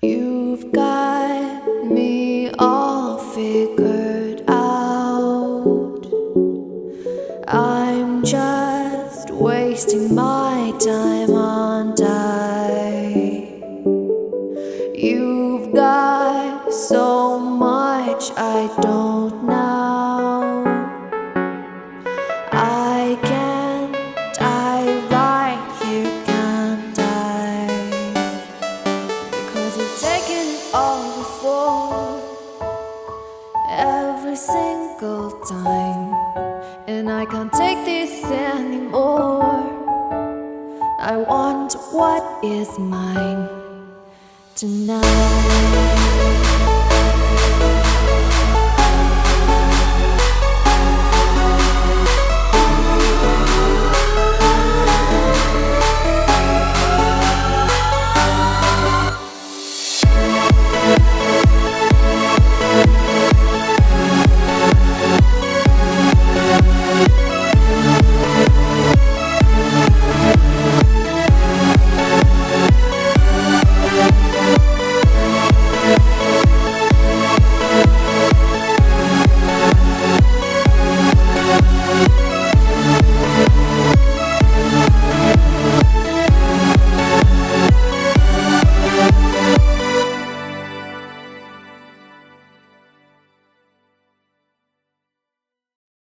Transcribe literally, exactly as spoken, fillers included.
You've got me all figured out. I'm just wasting my time on die. You've got so much I don't know. I can't die right here, can't I? Because you've taken it all before, every single time, and I can't take this anymore. I want what is mine tonight.